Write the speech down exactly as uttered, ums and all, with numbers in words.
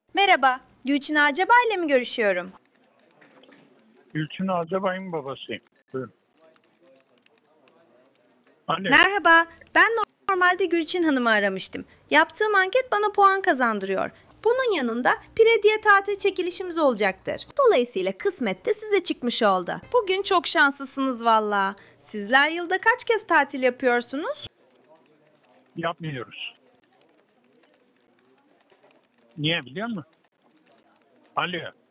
Merhaba, Gülçin Acaba ile mi görüşüyorum? Gülçin Acabay'ın babasıyım. Buyurun. Alo. Merhaba, ben normalde Gülçin Hanım'ı aramıştım. Yaptığım anket bana puan kazandırıyor. Bunun yanında Prediye tatil çekilişimiz olacaktır. Dolayısıyla kısmet de size çıkmış oldu. Bugün çok şanslısınız valla. Sizler yılda kaç kez tatil yapıyorsunuz? Yapmıyoruz. Niye biliyor musun? Alo.